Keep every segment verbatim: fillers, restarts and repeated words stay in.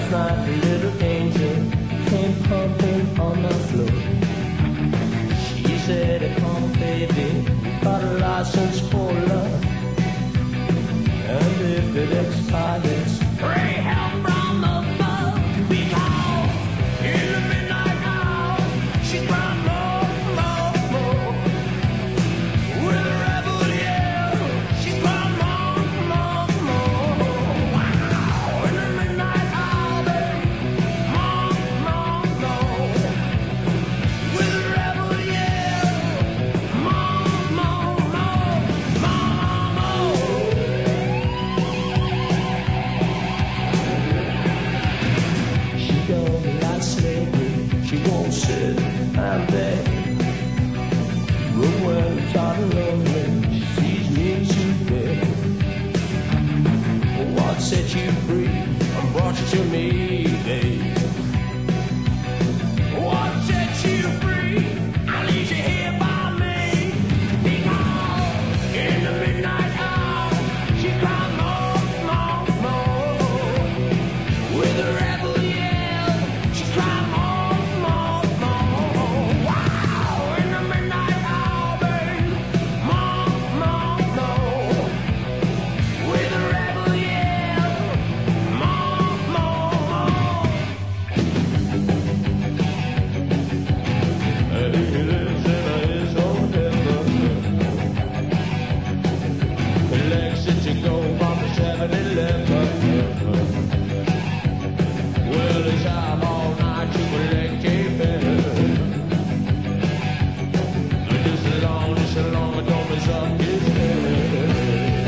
Last night, a little angel came pumping on the floor. She said, come on, baby, got a license for love. And if it expires, pray help from above. Because in the midnight hour, she cried more, more, more. With a rebel yell, she cried more, more, more. Wow, in the midnight hour, baby, more, more, more. With a rebel yell, more, more, more, more, more. She don't like slavery, she won't sit and beg. But when it's hot and lonely, she sees me to bed. What set you free and brought you to me, babe? What set you free? I leave you here by me. Because in the midnight hour, she cried more, more, more. With a rebel yell, she cried more, more, more. Wow, in the midnight hour, babe, more, more, more. With a rebel yell, more, more, more. He lives in his own heaven. Lexington go from the seven eleven. Well, it's time all night to collect a pen. Just as long, just as long as don't mess up his head.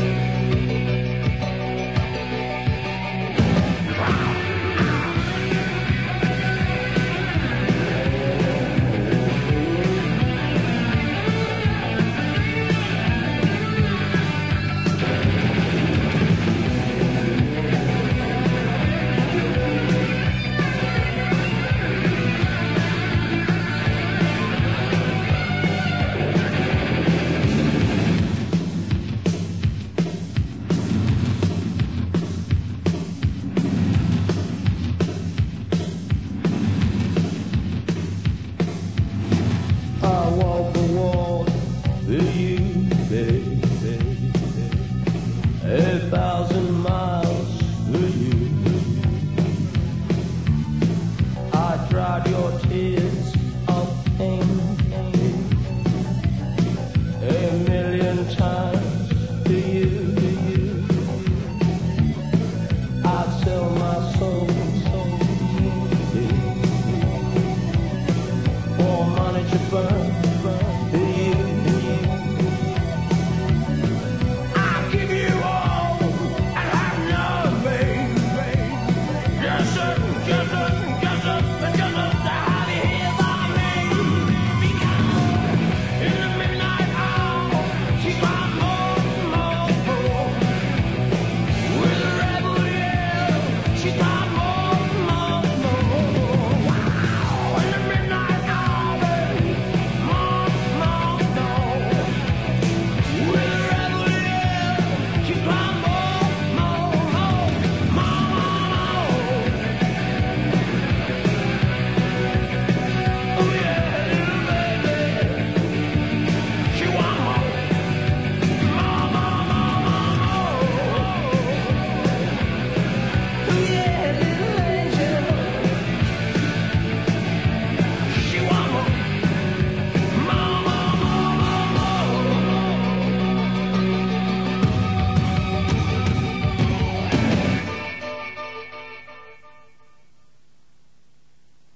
I walk the wall with you, baby. A thousand miles with you. I dried your tears.